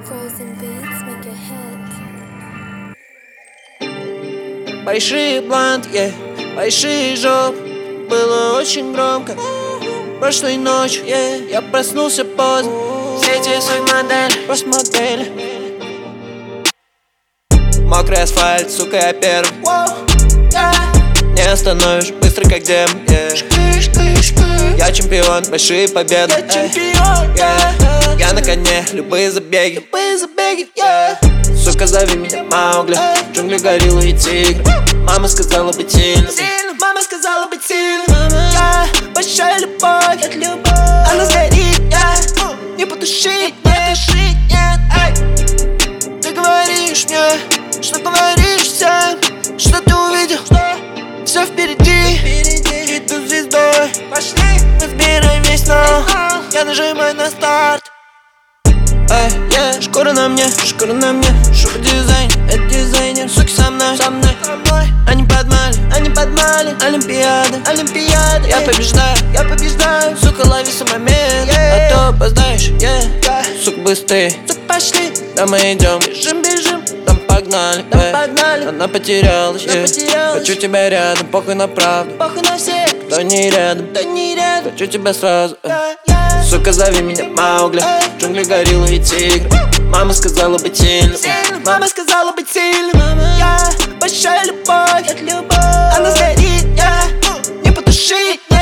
Frozen beats make it hit. Большие блант, большие жоп. Было очень громко прошлой ночью, я проснулся поздно. Все эти свои модели, просто модели. Мокрый асфальт, сука, я первый. Не остановишь, быстро как демон. Я чемпион, большие победы. Я на коне, любые забеги. Сука, зови меня Маугли. Джунгли, гориллы и тигр. Мама сказала быть сильным. Мама сказала быть сильным. Я большая любовь, она сгорит, не потушить, нет. Ты говоришь мне, что говоришь всем, что ты увидел, все впереди, иду звездой. Пошли, мы вбираем весь нал, я нажимаю на старт. Шкура на мне, шуба дизайн, это дизайнер. Суки со мной, они подмали, Олимпиада. Я побеждаю, сука, лови свой момент, а то опоздаешь, сука, быстрее. Сука, пошли, да мы идем, бежим, там погнали. Она потерялась, хочу тебя рядом, похуй на правду, похуй на всех, кто не рядом, хочу тебя сразу. Сука, зови меня Маугли. Джунгли, гориллы и тигр. Мама сказала быть сильным. Мама сказала быть сильным. Я большая любовь, она сгорит, не потушить.